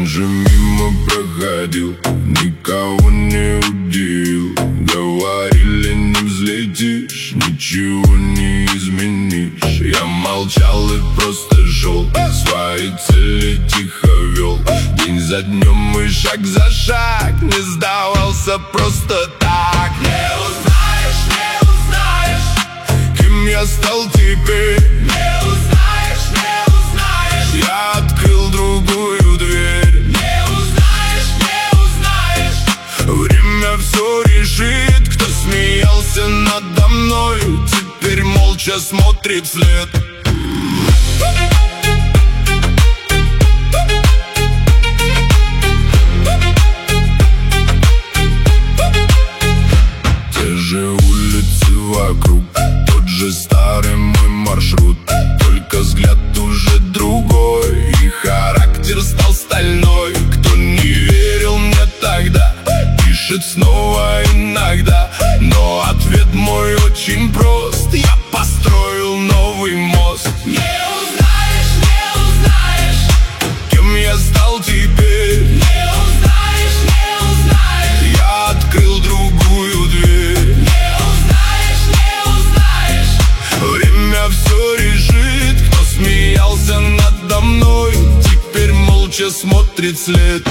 же мимо проходил, никого не удивил. Говорили, не взлетишь, ничего не изменишь. Я молчал и просто шел, свои цели тихо вел. День за днем и шаг за шаг, не сдавался просто так. Не узнаешь, кем я стал теперь. Не узнаешь, я открыл другую дверь. Не узнаешь, время все решит. Кто смеялся надо мною, теперь молча смотрит вслед. Те же улицы вокруг, тот же старый мой маршрут. Только взгляд уже другой, и характер стал стальной. Кто не верил мне тогда, пишет снова иногда. Но ответ мой очень прост: я построил новый мост. Не узнаешь, кем я стал теперь. Не узнаешь, я открыл другую дверь. Не узнаешь, время все решит. Кто смеялся надо мной, теперь молча смотрит вслед.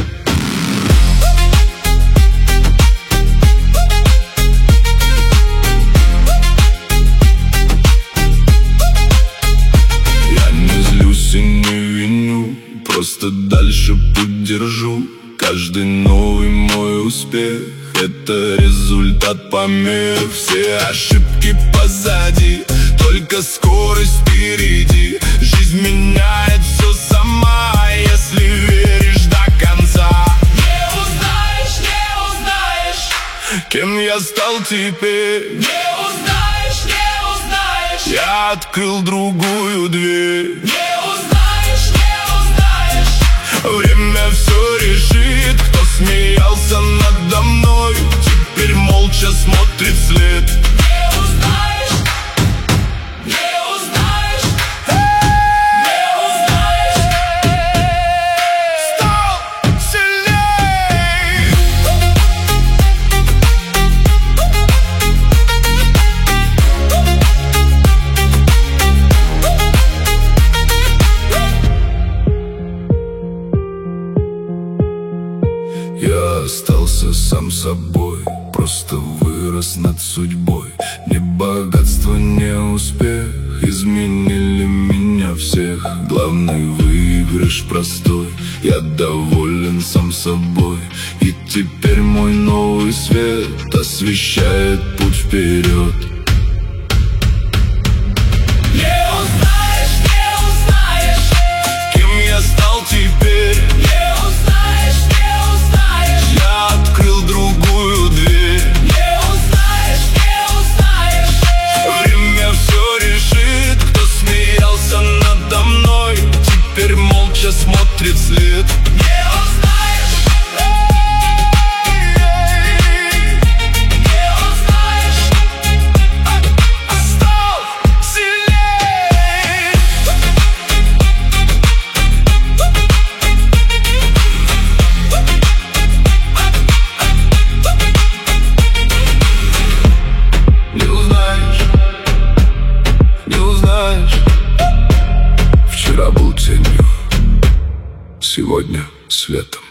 Просто дальше путь держу. Каждый новый мой успех — это результат помех. Все ошибки позади, только скорость впереди. Жизнь меняет все сама, если веришь до конца. Не узнаешь, кем я стал теперь. Не узнаешь, я открыл другую дверь. Время все решит. Кто смеялся надо мной, теперь молча смотрит вслед. Стал сильней. Я остался сам собой, просто вырос над судьбой. Ни богатство, ни успех изменили меня всех. Главный выигрыш простой, я доволен сам собой. И теперь мой новый свет освещает путь вперед. Не узнаешь, кем я стал теперь. Я открыл другую дверь. Не узнаешь, время все решит. Кто смеялся надо мной, теперь молча смотрит вслед. Не узнаешь, стал сильней. Не узнаешь, вчера был тенью, сегодня светом.